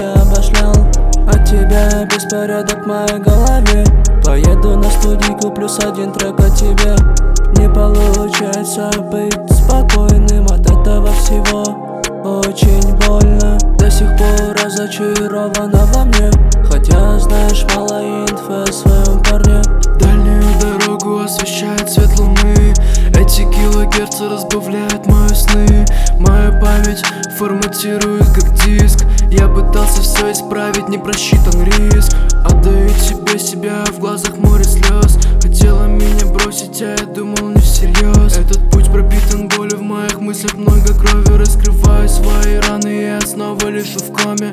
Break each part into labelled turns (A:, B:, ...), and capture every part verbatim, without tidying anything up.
A: обошлял. От тебя беспорядок в моей голове. Поеду на студийку, плюс один трек о тебе. Не получается быть спокойным, от этого всего очень больно. До сих пор разочарована во мне, хотя знаешь мало инфы о своем парне.
B: Дальнюю дорогу освещает свет луны. Эти килогерцы разбавляют мои сны. Мою память форматирует как диск. Я пытался все исправить, не просчитан риск. Отдаю тебе себя, в глазах море слез. Хотела меня бросить, а я думал не всерьез. Этот путь пропитан болью, в моих мыслях много крови. Раскрываю свои раны, и я снова лежу в коме.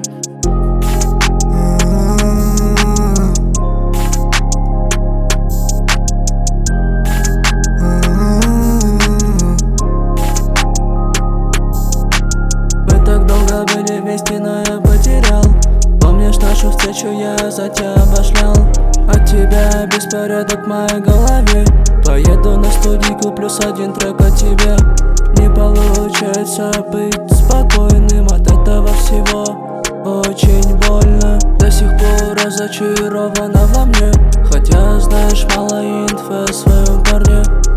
A: Были вместе, но я потерял. Помнишь нашу встречу, я за тебя обошлял. От тебя беспорядок в моей голове. Поеду на студийку, плюс один трек о тебе. Не получается быть спокойным, от этого всего очень больно. До сих пор разочарована во мне, хотя знаешь мало инфы о своем парне.